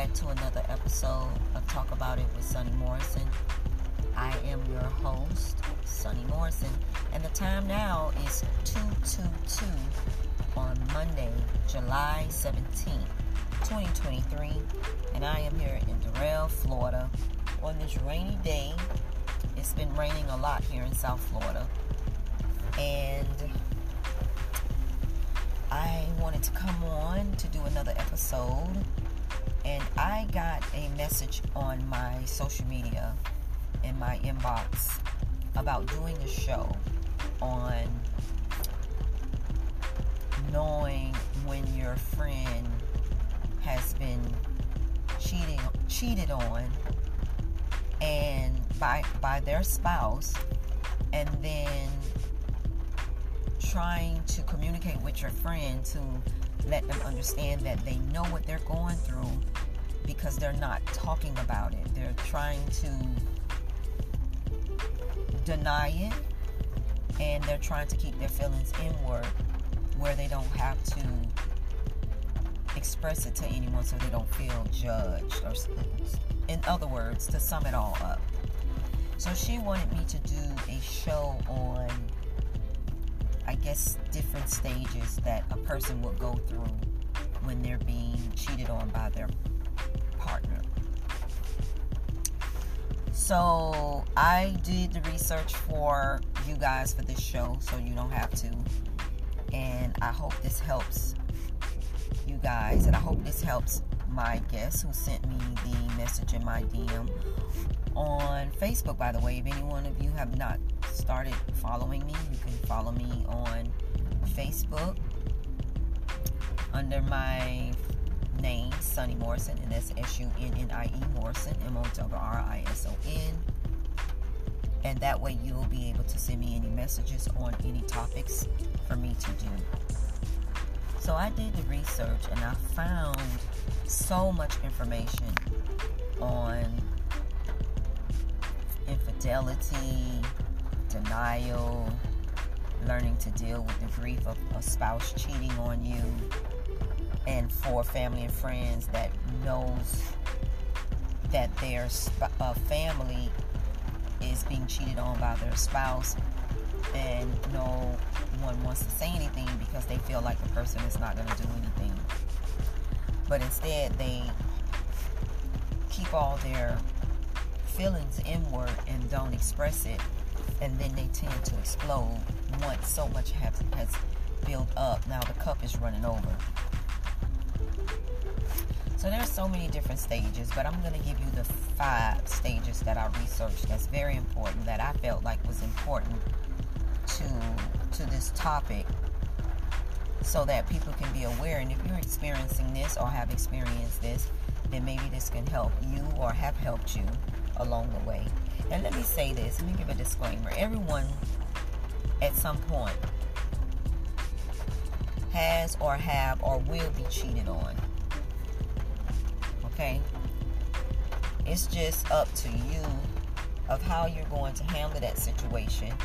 back to another episode of Talk About It with Sunny Morrison. I am your host, Sunny Morrison, and the time now is 2:22 on Monday, July 17th, 2023, and I am here in Doral, Florida on this rainy day. It's been raining a lot here in South Florida, and I wanted to come on to do another episode, and I got a message on my social media in my inbox about doing a show on knowing when your friend has been cheated on and by their spouse, and then trying to communicate with your friend to let them understand that they know what they're going through because they're not talking about it. They're trying to deny it, and they're trying to keep their feelings inward where they don't have to express it to anyone so they don't feel judged. Or, in other words, to sum it all up. So she wanted me to do a show on, I guess, different stages that a person will go through when they're being cheated on by their partner. So I did the research for you guys for this show, so you don't have to. And I hope this helps you guys, and I hope this helps my guest who sent me the message in my DM on Facebook. By the way, if any one of you have not started following me, you can follow me on Facebook under my name, Sunny Morrison, and that's SUNNIE Morrison, MORRISON, and that way you'll be able to send me any messages on any topics for me to do. So I did the research, and I found so much information on infidelity, denial, learning to deal with the grief of a spouse cheating on you, and for family and friends that knows that their family is being cheated on by their spouse, and no one wants to say anything because they feel like the person is not going to do anything. But instead, they keep all their feelings inward and don't express it, and then they tend to explode once so much has built up. Now the cup is running over. So there's so many different stages, but I'm going to give you the 5 stages that I researched that's very important, that I felt like was important to this topic, so that people can be aware. And if you're experiencing this or have experienced this, then maybe this can help you or have helped you along the way. And let me say this, let me give a disclaimer. Everyone at some point has or have or will be cheated on. Okay? It's just up to you of how you're going to handle that situation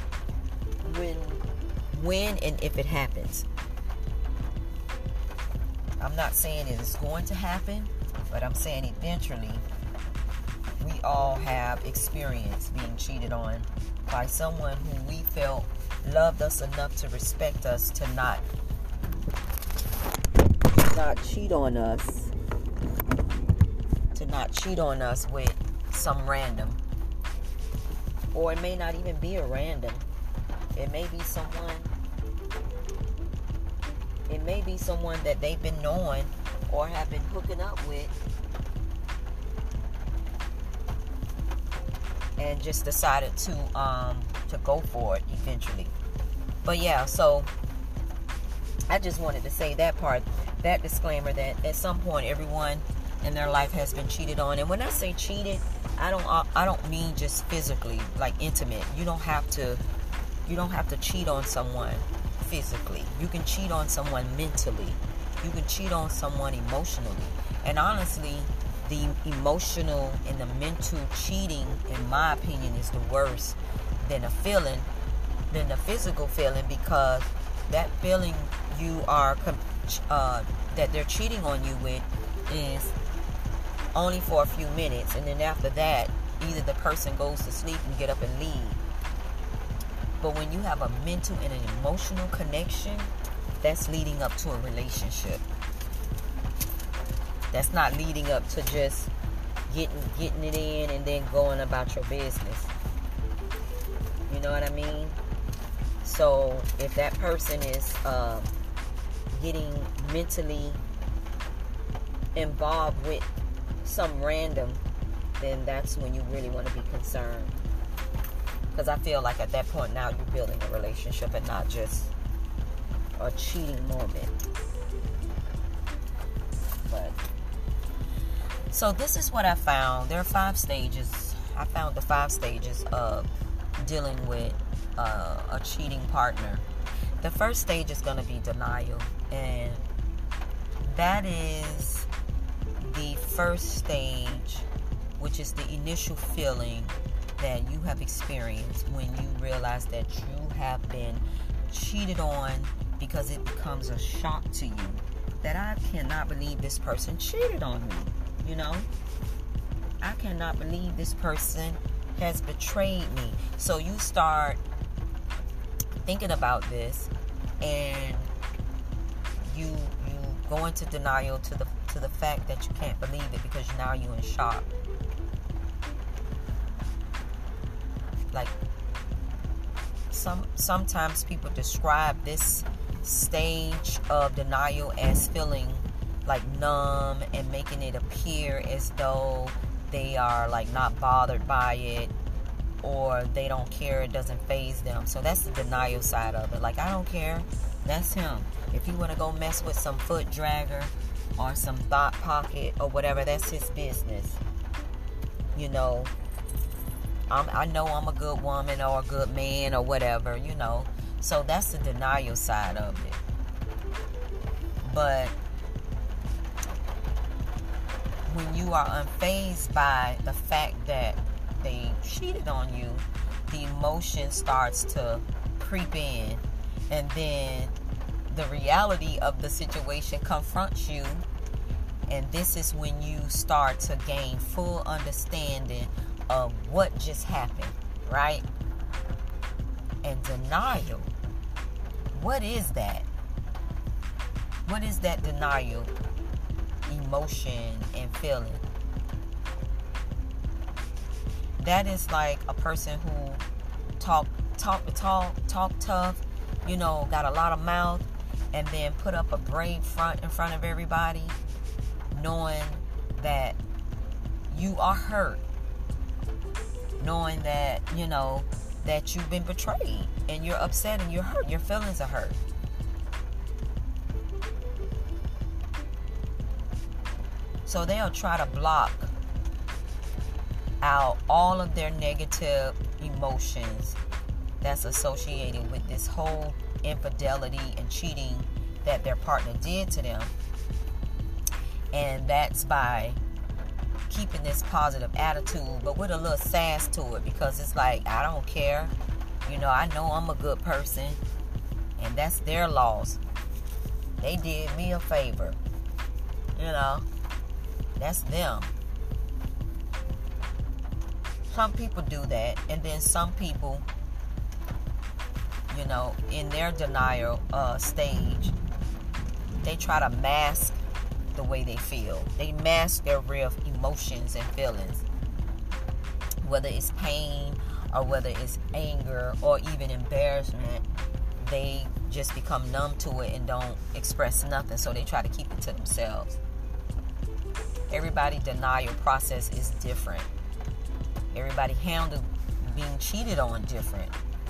when and if it happens. I'm not saying it is going to happen, but I'm saying eventually we all have experienced being cheated on by someone who we felt loved us enough to respect us, to not cheat on us, with some random. Or it may not even be a random. It may be someone that they've been knowing or have been hooking up with, and just decided to go for it eventually. But yeah, so I just wanted to say that part, that disclaimer, that at some point everyone in their life has been cheated on. And when I say cheated, I don't mean just physically, like intimate. You don't have to cheat on someone physically. You can cheat on someone mentally. You can cheat on someone emotionally. And honestly, the emotional and the mental cheating, in my opinion, is the worst than the physical feeling, because that feeling you are that they're cheating on you with is only for a few minutes, and then after that, either the person goes to sleep and get up and leave. But when you have a mental and an emotional connection, that's leading up to a relationship. That's not leading up to just getting it in and then going about your business. You know what I mean? So if that person is getting mentally involved with some random, then that's when you really want to be concerned. Because I feel like at that point now you're building a relationship and not just a cheating moment. But so this is what I found. There are 5 stages. I found the 5 stages of dealing with a cheating partner. The first stage is going to be denial, and that is the first stage, which is the initial feeling that you have experienced when you realize that you have been cheated on, because it becomes a shock to you that I cannot believe this person cheated on me. You know, I cannot believe this person has betrayed me. So you start thinking about this, and you go into denial to the fact that you can't believe it, because now you're in shock. Like sometimes people describe this stage of denial as feeling like numb and making it appear as though they are like not bothered by it, or they don't care, it doesn't faze them. So that's the denial side of it. Like, I don't care, that's him. If he want to go mess with some foot dragger or some thought pocket or whatever, that's his business. You know, I know I'm a good woman or a good man or whatever, you know. So that's the denial side of it. But when you are unfazed by the fact that they cheated on you, the emotion starts to creep in, and then the reality of the situation confronts you, and this is when you start to gain full understanding of what just happened, right? And denial, what is that? What is that denial emotion and feeling? That is like a person who talk tough, you know, got a lot of mouth, and then put up a brave front in front of everybody, knowing that you are hurt, knowing that, you know, that you've been betrayed, and you're upset and you're hurt, your feelings are hurt. So they'll try to block out all of their negative emotions that's associated with this whole infidelity and cheating that their partner did to them. And that's by keeping this positive attitude, but with a little sass to it, because it's like, I don't care. You know, I know I'm a good person, and that's their loss. They did me a favor. You know, that's them. Some people do that, and then some people, you know, in their denial stage, they try to mask the way they feel. They mask their real emotions and feelings, whether it's pain or whether it's anger or even embarrassment. They just become numb to it and don't express nothing, so they try to keep it to themselves. Everybody's denial process is different. Everybody handles being cheated on different.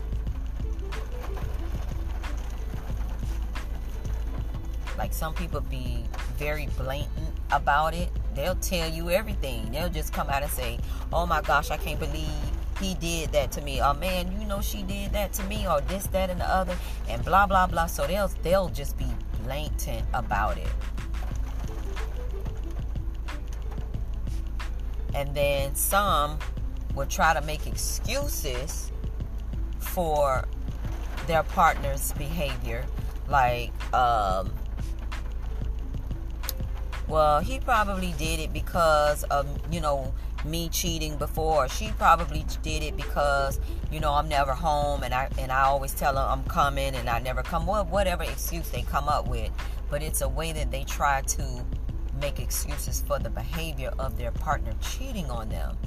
Like, some people be very blatant about it. They'll tell you everything. They'll just come out and say, oh my gosh, I can't believe he did that to me. Oh man, you know, she did that to me, or this, that, and the other, and blah, blah, blah. So they'll just be blatant about it. And then some will try to make excuses for their partner's behavior. Like well, he probably did it because of, me cheating before. She probably did it because, I'm never home, and I always tell her I'm coming and I never come. Well, whatever excuse they come up with. But it's a way that they try to make excuses for the behavior of their partner cheating on them.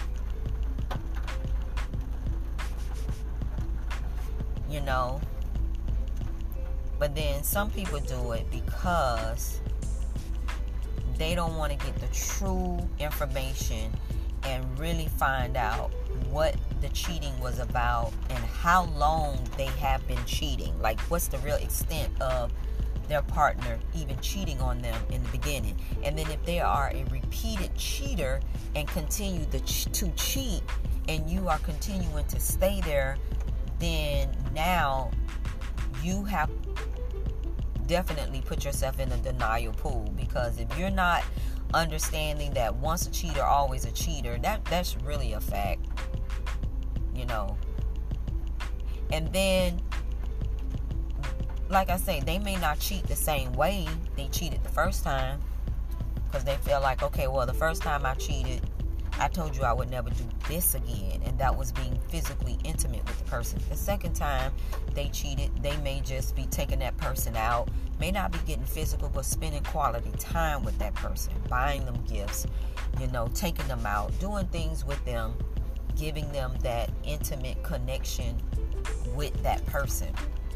But then some people do it because they don't want to get the true information and really find out what the cheating was about and how long they have been cheating. Like, what's the real extent of their partner even cheating on them in the beginning. And then if they are a repeated cheater and continue to cheat, and you are continuing to stay there, then now you have definitely put yourself in a denial pool. Because if you're not understanding that once a cheater, always a cheater, that's really a fact, And then, like I say, they may not cheat the same way they cheated the first time, because they feel like, okay, well, the first time I cheated, I told you I would never do this again, and that was being physically intimate with the person. The second time they cheated, they may just be taking that person out, may not be getting physical, but spending quality time with that person, buying them gifts, taking them out, doing things with them, giving them that intimate connection with that person.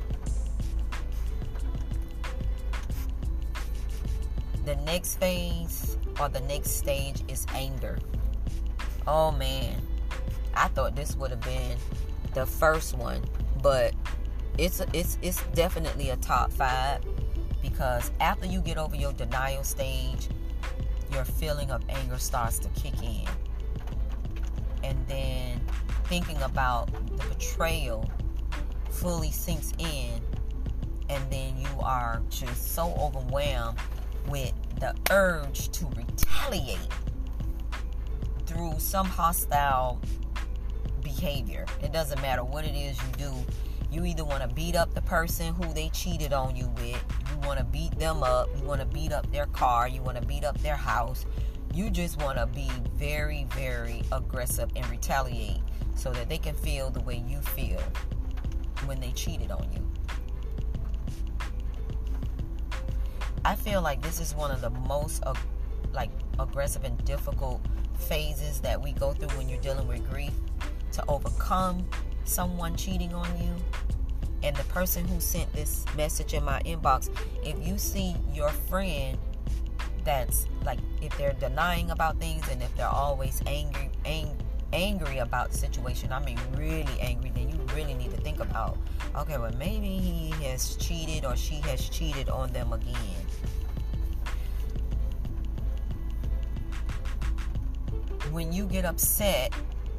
The next phase or the next stage is anger. Oh man, I thought this would have been the first one, but it's definitely a top 5, because after you get over your denial stage, your feeling of anger starts to kick in. And then thinking about the betrayal fully sinks in, and then you are just so overwhelmed with the urge to retaliate through some hostile behavior. It doesn't matter what it is you do. You either want to beat up the person who they cheated on you with, you want to beat them up, you want to beat up their car, you want to beat up their house. You just want to be very, very aggressive and retaliate so that they can feel the way you feel when they cheated on you. I feel like this is one of the most aggressive and difficult phases that we go through when you're dealing with grief, to overcome someone cheating on you. And the person who sent this message in my inbox, if you see your friend that's like, if they're denying about things and if they're always angry about the situation, I mean really angry, then you really need to think about, okay, well, maybe he has cheated or she has cheated on them again. When you get upset,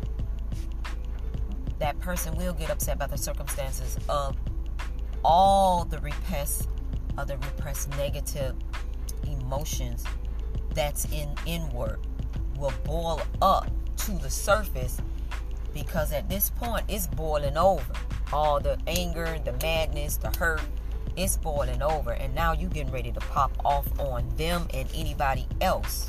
that person will get upset by the circumstances of all the repressed negative emotions that's inward will boil up to the surface, because at this point it's boiling over. All the anger, the madness, the hurt, it's boiling over, and now you're getting ready to pop off on them and anybody else.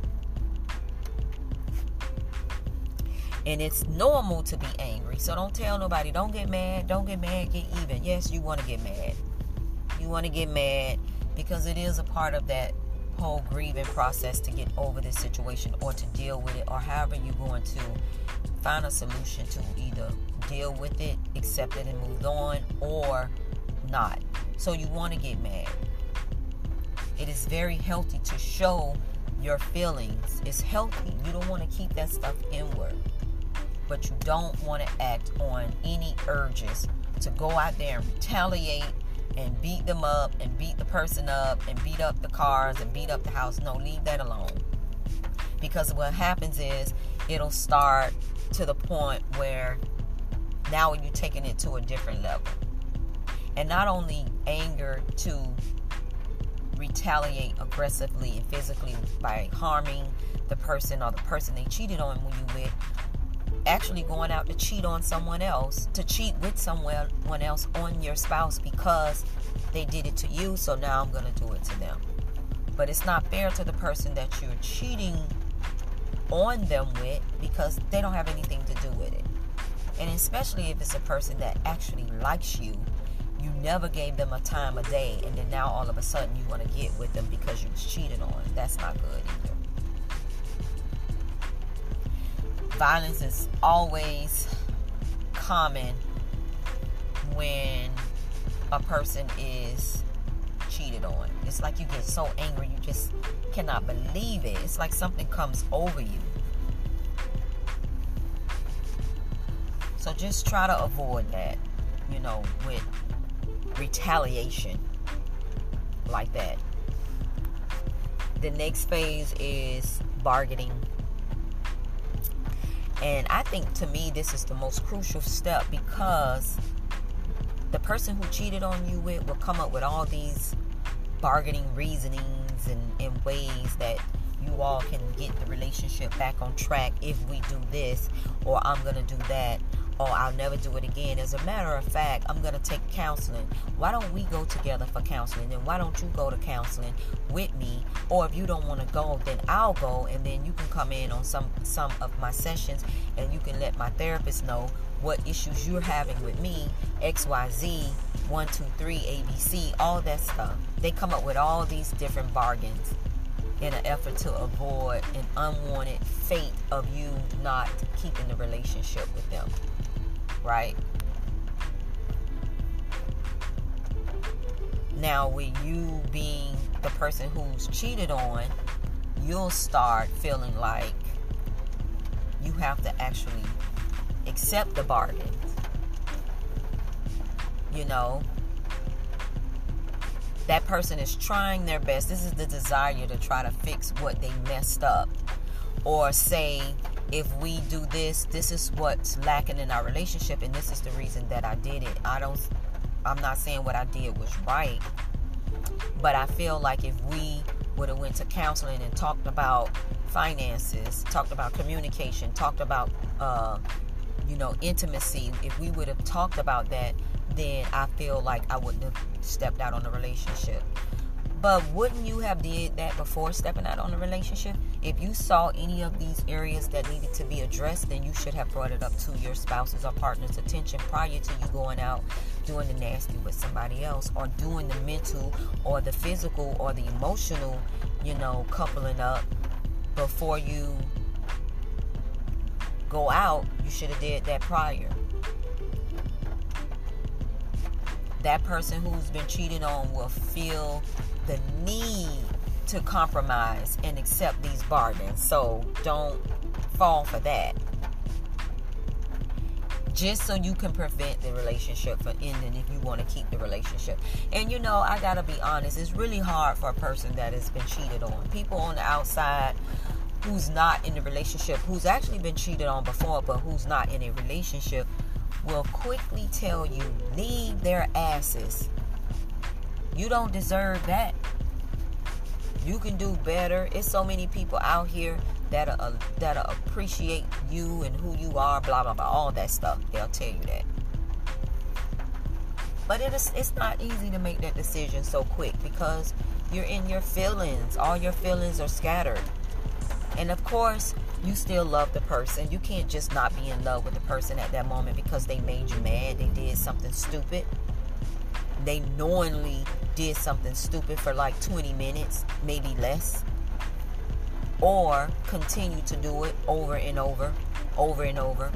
And it's normal to be angry. So don't tell nobody, don't get mad, get even. Yes, you want to get mad. You want to get mad because it is a part of that whole grieving process to get over this situation or to deal with it, or however you're going to find a solution to either deal with it, accept it and move on, or not. So you want to get mad. It is very healthy to show your feelings. It's healthy. You don't want to keep that stuff inward. But you don't want to act on any urges to go out there and retaliate and beat them up and beat the person up and beat up the cars and beat up the house. No, leave that alone. Because what happens is it'll start to the point where now you're taking it to a different level. And not only anger to retaliate aggressively and physically by harming the person or the person they cheated on when you with, actually going out to cheat on someone else, to cheat with someone else on your spouse because they did it to you, so now I'm going to do it to them. But it's not fair to the person that you're cheating on them with, because they don't have anything to do with it. And especially if it's a person that actually likes you, you never gave them a time of day, and then now all of a sudden you want to get with them because you was cheated on. That's not good either. Violence is always common when a person is cheated on. It's like you get so angry you just cannot believe it. It's like something comes over you. So just try to avoid that, with retaliation like that. The next phase is bargaining. And I think, to me, this is the most crucial step, because the person who cheated on you with will come up with all these bargaining reasonings and ways that you all can get the relationship back on track if we do this, or I'm going to do that, or I'll never do it again. As a matter of fact, I'm going to take counseling. Why don't we go together for counseling? And why don't you go to counseling with me? Or if you don't want to go, then I'll go, and then you can come in on some of my sessions, and you can let my therapist know what issues you're having with me, XYZ, 1, 2, 3, ABC, all that stuff. They come up with all these different bargains in an effort to avoid an unwanted fate of you not keeping the relationship with them. Right? Now, with you being the person who's cheated on, you'll start feeling like you have to actually accept the bargain. That person is trying their best. This is the desire to try to fix what they messed up. Or say, if we do this, this is what's lacking in our relationship, and this is the reason that I did it. I'm not saying what I did was right, but I feel like if we would have went to counseling and talked about finances, talked about communication, talked about intimacy, if we would have talked about that, then I feel like I wouldn't have stepped out on the relationship. But wouldn't you have did that before stepping out on the relationship? If you saw any of these areas that needed to be addressed, then you should have brought it up to your spouse's or partner's attention prior to you going out doing the nasty with somebody else, or doing the mental or the physical or the emotional, coupling up. Before you go out, you should have did that prior. That person who's been cheated on will feel the need to compromise and accept these bargains. So don't fall for that. Just so you can prevent the relationship from ending if you want to keep the relationship. And I gotta be honest, it's really hard for a person that has been cheated on. People on the outside who's not in the relationship, who's actually been cheated on before, but who's not in a relationship, will quickly tell you, leave their asses. You don't deserve that. You can do better. It's so many people out here that'll appreciate you and who you are, blah, blah, blah, all that stuff. They'll tell you that. But it's not easy to make that decision so quick, because you're in your feelings. All your feelings are scattered. And of course, you still love the person. You can't just not be in love with the person at that moment because they made you mad. They did something stupid. They knowingly did something stupid for like 20 minutes, maybe less. Or continue to do it over and over, over and over.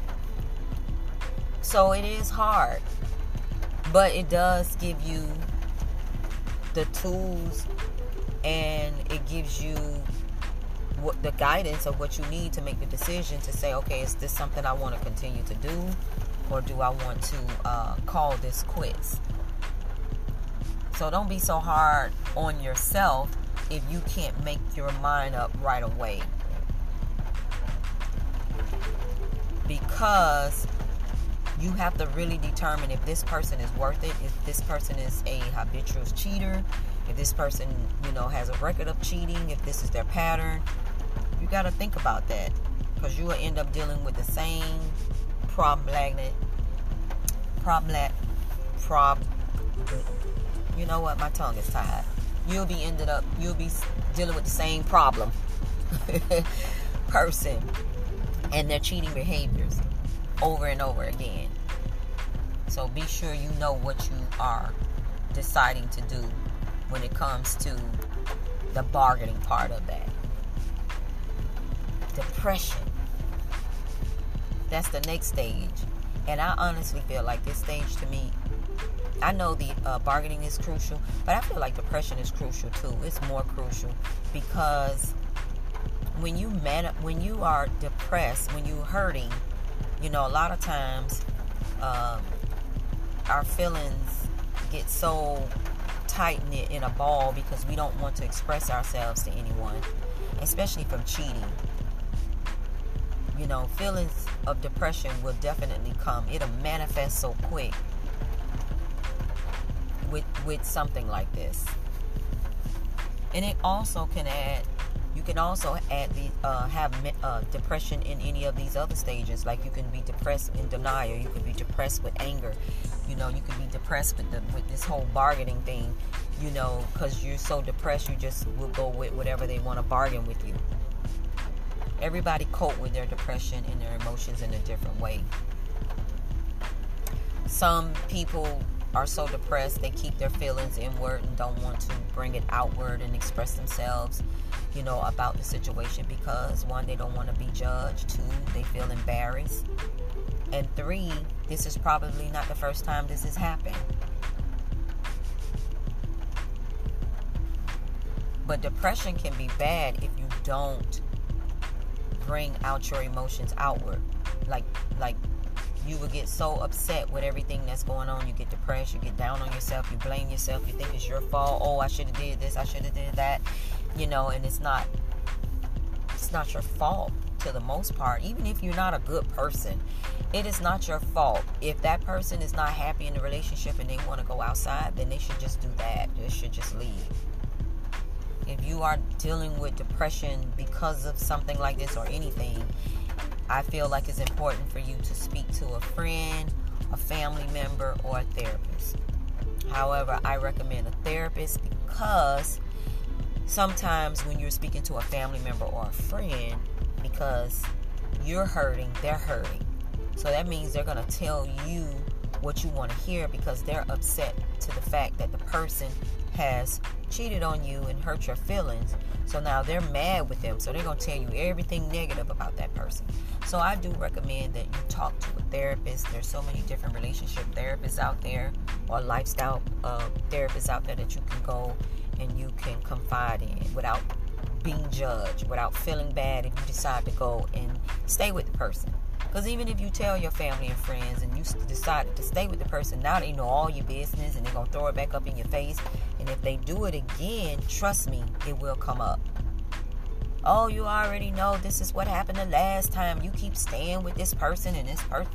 So it is hard. But it does give you the tools, and it gives you the guidance of what you need to make the decision to say, okay, is this something I want to continue to do, or do I want to call this quits? So don't be so hard on yourself if you can't make your mind up right away, because you have to really determine if this person is worth it, if this person is a habitual cheater, if this person, has a record of cheating, if this is their pattern. You got to think about that, because you will end up dealing with the same you know what? My tongue is tied. you'll be dealing with the same problem person and their cheating behaviors over and over again. So be sure you know what you are deciding to do when it comes to the bargaining part of that. Depression. That's the next stage. And I honestly feel like this stage, to me, I know the bargaining is crucial, but I feel like depression is crucial too. It's more crucial because when you are depressed, when you're hurting, a lot of times our feelings get so tight-knit in a ball because we don't want to express ourselves to anyone, especially from cheating. Feelings of depression will definitely come. It'll manifest so quick with something like this. And it also can add, you can also add have depression in any of these other stages. Like you can be depressed in denial. You can be depressed with anger. You can be depressed with this whole bargaining thing. Because you're so depressed, you just will go with whatever they want to bargain with you. Everybody cope with their depression and their emotions in a different way. Some people are so depressed they keep their feelings inward and don't want to bring it outward and express themselves, about the situation because 1, they don't want to be judged. 2, they feel embarrassed. And 3, this is probably not the first time this has happened. But depression can be bad if you don't bring out your emotions outward. Like you will get so upset with everything that's going on. You get depressed, you get down on yourself, you blame yourself, you think it's your fault. Oh, I should have did this, I should have did that. And it's not your fault to the most part. Even if you're not a good person, it is not your fault. If that person is not happy in the relationship and they want to go outside, then they should just do that. They should just leave. If you are dealing with depression because of something like this or anything, I feel like it's important for you to speak to a friend, a family member, or a therapist. However, I recommend a therapist because sometimes when you're speaking to a family member or a friend, because you're hurting, they're hurting. So that means they're going to tell you what you want to hear because they're upset to the fact that the person has cheated on you and hurt your feelings. So now they're mad with them. So they're going to tell you everything negative about that person. So I do recommend that you talk to a therapist. There's so many different relationship therapists out there or lifestyle therapists out there that you can go and you can confide in without being judged, without feeling bad if you decide to go and stay with the person. Because even if you tell your family and friends and you decided to stay with the person, now they know all your business and they're going to throw it back up in your face. And if they do it again, trust me, it will come up. Oh, you already know this is what happened the last time. You keep staying with this person and this person,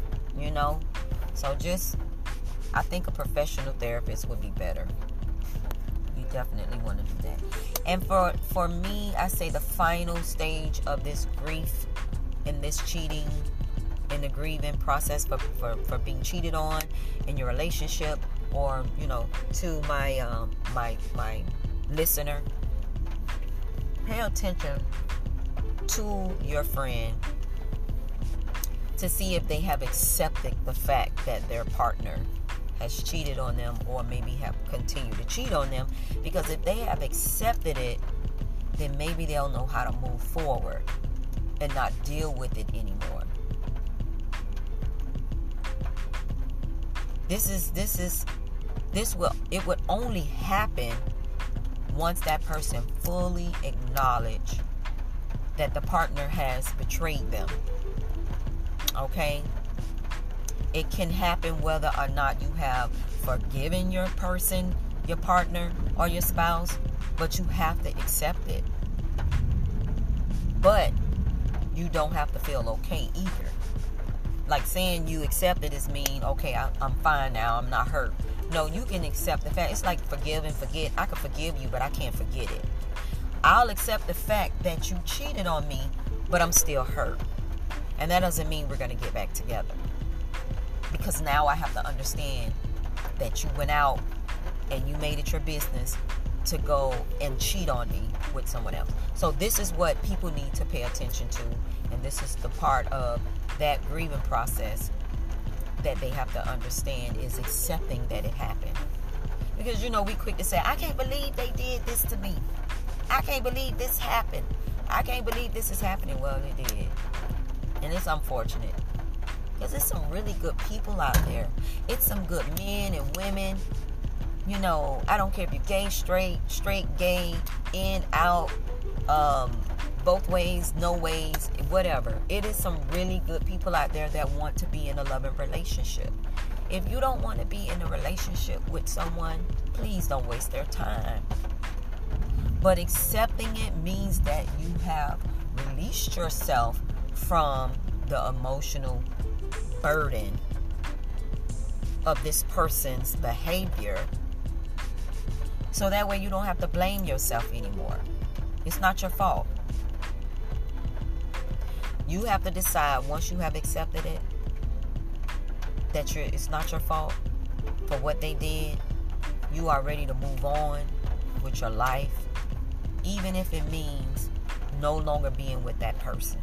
So I think a professional therapist would be better. You definitely want to do that. And for me, I say the final stage of this grief and this cheating, in the grieving process for being cheated on in your relationship, or to my my listener, pay attention to your friend to see if they have accepted the fact that their partner has cheated on them or maybe have continued to cheat on them. Because if they have accepted it, then maybe they'll know how to move forward and not deal with it anymore. It would only happen once that person fully acknowledge that the partner has betrayed them. Okay? It can happen whether or not you have forgiven your person, your partner, or your spouse, but you have to accept it. But you don't have to feel okay either. Like saying you accept it is mean, okay, I'm fine now, I'm not hurt. No, you can accept the fact. It's like forgive and forget. I can forgive you, but I can't forget it. I'll accept the fact that you cheated on me, but I'm still hurt. And that doesn't mean we're going to get back together. Because now I have to understand that you went out and you made it your business to go and cheat on me with someone else. So this is what people need to pay attention to, and this is the part of that grieving process that they have to understand, is accepting that it happened. Because, we quick to say, I can't believe they did this to me. I can't believe this happened. I can't believe this is happening. Well, it did. And it's unfortunate. Because there's some really good people out there. It's some good men and women. I don't care if you're gay, straight, gay, in, out, both ways, no ways, whatever. It is some really good people out there that want to be in a loving relationship. If you don't want to be in a relationship with someone, please don't waste their time. But accepting it means that you have released yourself from the emotional burden of this person's behavior, so that way you don't have to blame yourself anymore. It's not your fault. You have to decide, once you have accepted it, that it's not your fault for what they did. You are ready to move on with your life, even if it means no longer being with that person.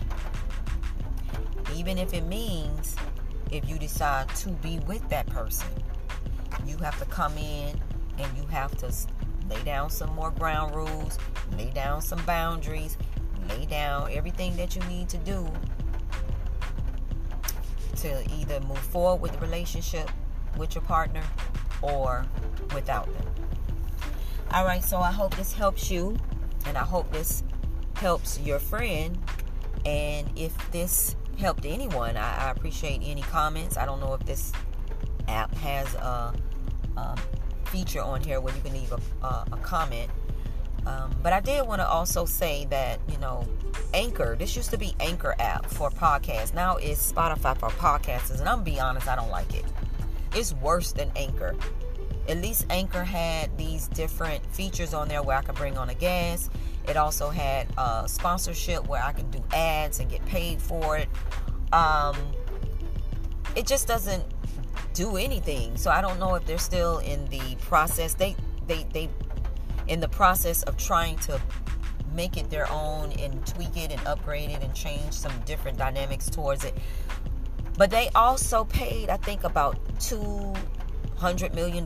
Even if it means, if you decide to be with that person, you have to come in and you have to lay down some more ground rules, lay down some boundaries, lay down everything that you need to do to either move forward with the relationship with your partner or without them. All right, so I hope this helps you, and I hope this helps your friend. And if this helped anyone, I appreciate any comments. I don't know if this app has a feature on here where you can leave a comment. But I did want to also say that, Anchor, this used to be Anchor app for podcasts. Now it's Spotify for podcasters. And I'm going to be honest, I don't like it. It's worse than Anchor. At least Anchor had these different features on there where I could bring on a guest. It also had sponsorship where I can do ads and get paid for it. It just doesn't do anything. So I don't know if they're still in the process. They in the process of trying to make it their own and tweak it and upgrade it and change some different dynamics towards it. But they also paid, I think, about $200 million.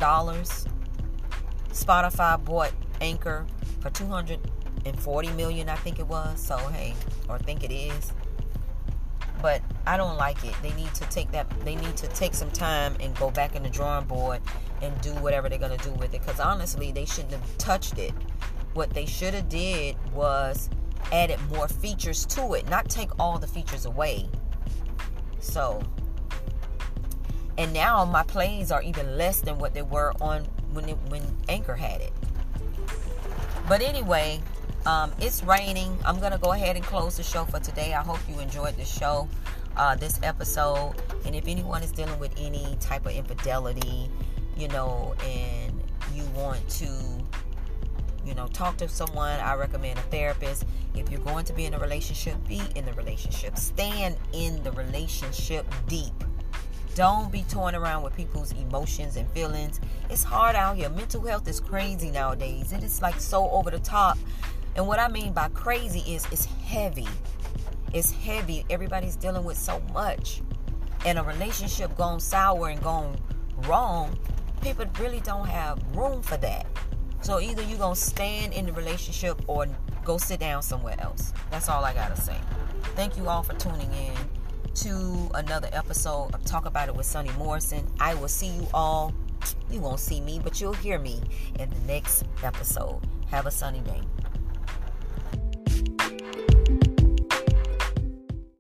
Spotify bought Anchor for $240 million, I think it was. So, hey, or I think it is. But I don't like it. They need to take some time and go back in the drawing board and do whatever they're going to do with it. Because honestly, they shouldn't have touched it. What they should have did was added more features to it, not take all the features away. So, and now my plays are even less than what they were on when Anchor had it. But anyway, it's raining. I'm going to go ahead and close the show for today. I hope you enjoyed the show, this episode. And if anyone is dealing with any type of infidelity, and you want to, talk to someone, I recommend a therapist. If you're going to be in a relationship, be in the relationship. Stand in the relationship deep. Don't be toying around with people's emotions and feelings. It's hard out here. Mental health is crazy nowadays. It is like so over the top. And what I mean by crazy is it's heavy. It's heavy. Everybody's dealing with so much. And a relationship gone sour and gone wrong, people really don't have room for that. So either you're going to stand in the relationship or go sit down somewhere else. That's all I got to say. Thank you all for tuning in to another episode of Talk About It with Sunny Morrison. I will see you all. You won't see me, but you'll hear me in the next episode. Have a sunny day.